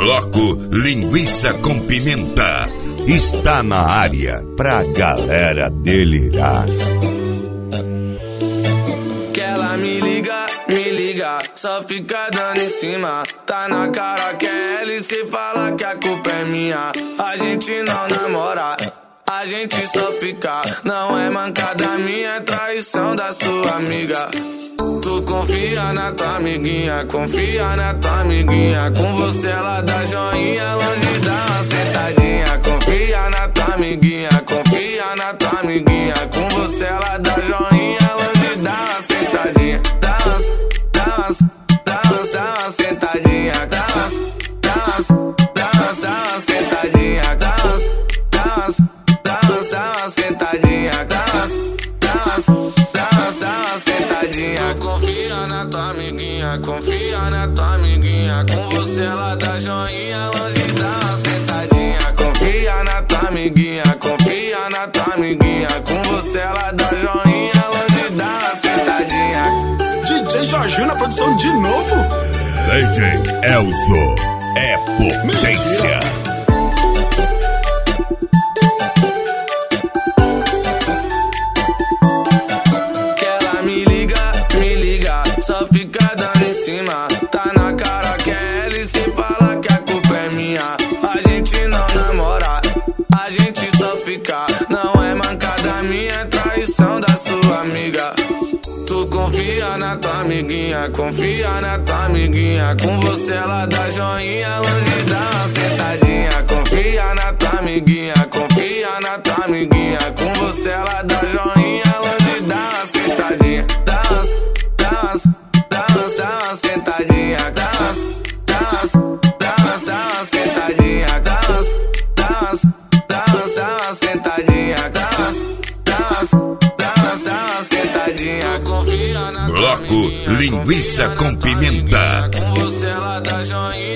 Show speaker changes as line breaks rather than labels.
Bloco Linguiça com Pimenta está na área pra galera delirar.
Que ela me liga, só fica dando em cima. Tá na cara que é ela e cê fala que a culpa é minha. A gente não namora, a gente só fica. Não é mancada minha, é traição da sua amiga. Tu confia na tua amiguinha, confia na tua amiguinha. Com você ela dá joinha, longe dá uma sentadinha. Confia na tua amiguinha, confia na tua amiguinha. Com você ela dá joinha, longe dá uma sentadinha. Dá uma sentadinha. Dá uma sentadinha. Dá uma sentadinha. Tu confia na tua amiguinha, confia na tua amiguinha. Com você ela dá joinha, longe dá uma sentadinha. Confia na tua amiguinha, confia na tua amiguinha. Com você ela dá joinha, longe dá uma sentadinha.
DJ Jorginho na produção de novo.
DJ Elzo é potência.
Só fica dando em cima. Tá na cara que é ela e cê fala que a culpa é minha. A gente não namora, a gente só fica. Não é mancada minha, é traição da sua amiga. Tu confia na tua amiguinha, confia na tua amiguinha. Com você ela dá joinha, longe dá uma sentadinha. Confia na tua amiguinha, confia na tua amiguinha. Com você ela dá joinha, longe dá uma sentadinha. Dá uma sentadinha, dá uma sentadinha, dá uma sentadinha,
Bloco Linguiça com Pimenta.
Com você ela dá joinha.